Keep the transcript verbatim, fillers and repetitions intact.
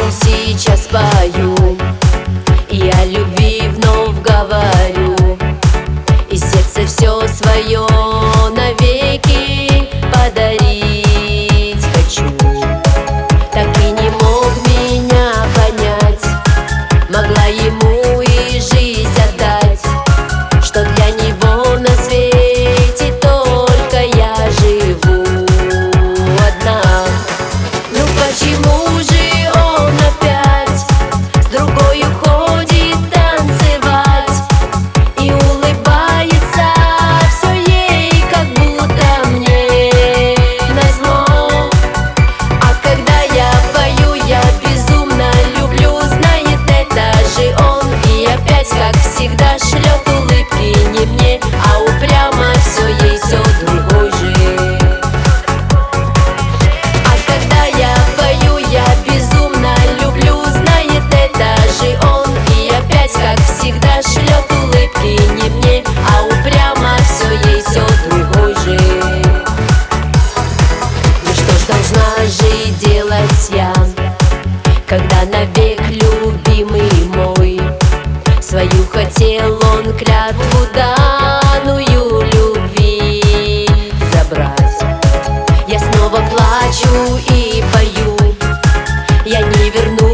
ему сейчас пою, и о любви вновь говорю, и сердце все свое навеки подарить хочу. Так и не мог меня понять, могла ему и жизнь отдать, что для него на свете только я живу одна. Ну почему же он опять с другой уходит танцевать и улыбается все ей, как будто мне назло? А когда я пою, я безумно люблю, знает это же он, и опять, как всегда, шлет улыбки не мне, а упрямо все ей, все другой же. А когда я пою, я безумно люблю, знает это же он, и опять, как всегда, шлет улыбки не мне, а упрямо все ей, все другой же. Ну что ж должна же делать я, когда навек любимый мой свою хотел он клятву данную любви забрать? Я снова плачу и пою, я не верну